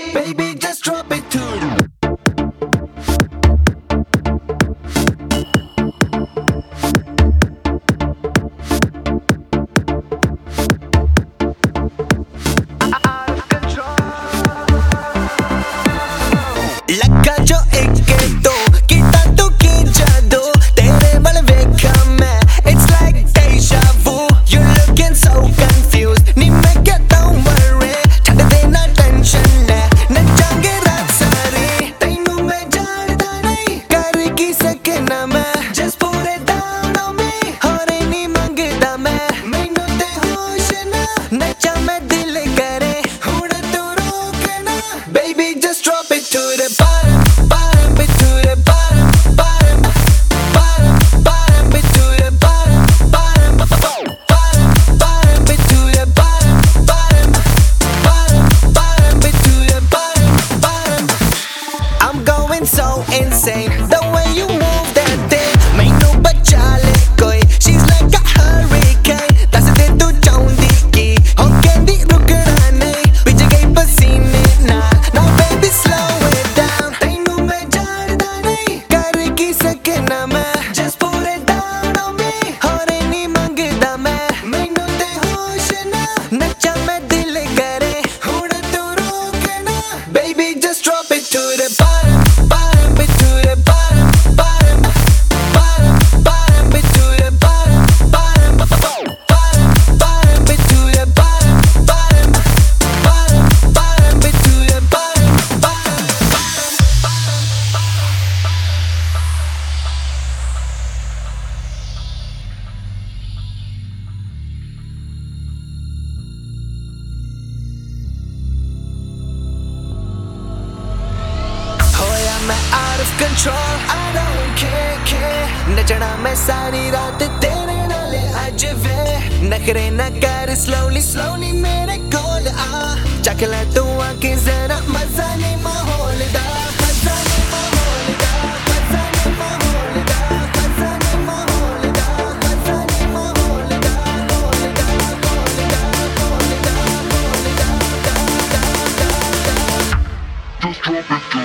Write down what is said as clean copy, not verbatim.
Baby, just drop it to लगा जो एक दो कीता तू की जादू तेरे वाल वेखा मैं It's like deja vu You're looking so confused नी मैं क्या don't worry छड़ देना tension ले नचांगे रात सारी तैनू मैं जानदा नहीं कर की सकना मैं Just put it down on me होरे नी मंगदा मैं मैनू ते होश ना नचा मैं दिल करे हुण तू रोकना Baby just drop it to the bottom, bottom it to the bottom, bottom, bottom, bottom it to the bottom, bottom, bottom, bottom it to the bottom, bottom, bottom, bottom it to the bottom, bottom. I'm going so insane, the way you move that thing, mainu bacha le koi. She's like a hurricane, that's the tu chaundi ki. Ho kendi rukna nahi, bich gayi pasine naal. Now baby slow it down, tenu main jaanda nahi, kar ki sakna main. Just put it down on me, hore nahi mangda main. Mainu te hosh na, nacha main dil kare, hun tu rokna. Baby just drop it to the bottom, bottom it to the bottom, bottom, bottom, bottom it to the bottom, bottom, bottom, bottom it to the bottom, bottom, bottom, bottom it to the bottom, bottom. होया मैं out of control, I don't care नचना मैं सारी रात तेरे नाले अज वे नखरे न कर slowly मेरे कोल आ चख ले तू आके जरा मजा नहीं माहौल दा मजा नहीं माहौल दा मजा नहीं माहौल दा मजा नहीं माहौल दा मजा नहीं माहौल दा Just drop it.